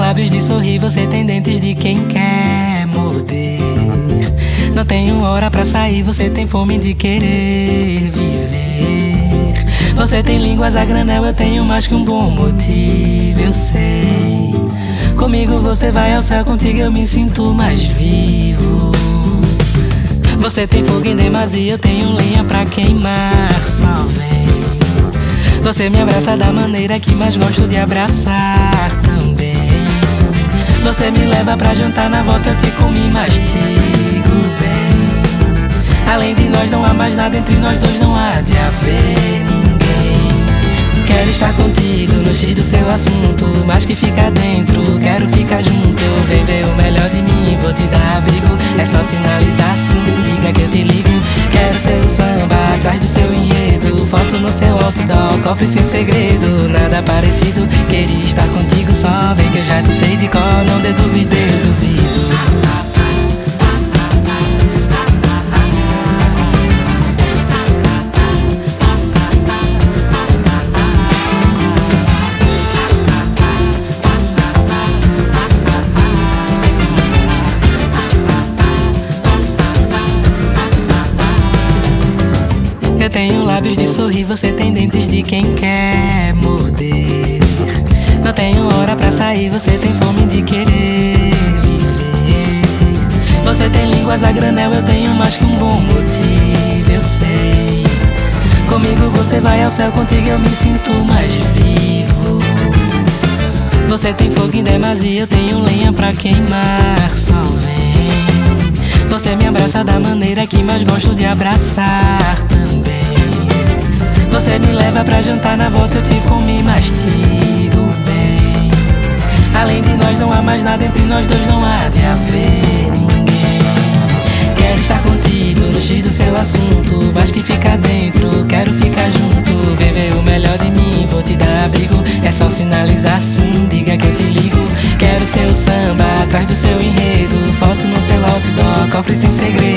lábios de sorrir, você tem dentes de quem quer morder. Não tenho hora pra sair, você tem fome de querer viver. Você tem línguas a granel, eu tenho mais que um bom motivo, eu sei. Comigo você vai ao céu, contigo eu me sinto mais vivo. Você tem fogo em demasia, eu tenho lenha pra queimar, só vem. Você me abraça da maneira que mais gosto de abraçar também. Você me leva pra jantar, na volta eu te como e mastigo bem. Além de nós não há mais nada, entre nós dois não há de haver ninguém. Quero estar contigo no X do seu assunto, mas que fica dentro, quero ficar junto. Vem ver o melhor de mim, vou te dar abrigo. É só sinalizar sim, diga que eu te ligo. Quero ser o samba atrás do seu enredo, foto no seu outdoor, cofre sem segredo, nada parecido. Queria estar contigo, só vem que eu já te sei de cor. Não dê dúvida, eu duvido. Eu tenho lábios de sorrir, você tem dentes de quem quer morder. Não tenho hora pra sair, você tem fome de querer viver. Você tem línguas a granel, eu tenho mais que um bom motivo, eu sei. Comigo você vai ao céu, contigo eu me sinto mais vivo. Você tem fogo em demasia, eu tenho lenha pra queimar, só vem. Você me abraça da maneira que mais gosto de abraçar também. Você me leva pra jantar, na volta eu te como e mastigo bem. Além de nós não há mais nada, entre nós dois não há de haver ninguém. Quero estar contigo no X do seu assunto, mas que fica dentro, quero ficar junto. Vem ver o melhor de mim, vou te dar abrigo. É só sinalizar sim, diga que eu te ligo. Quero ser o samba atrás do seu enredo, foto no seu outdoor, cofre sem segredo.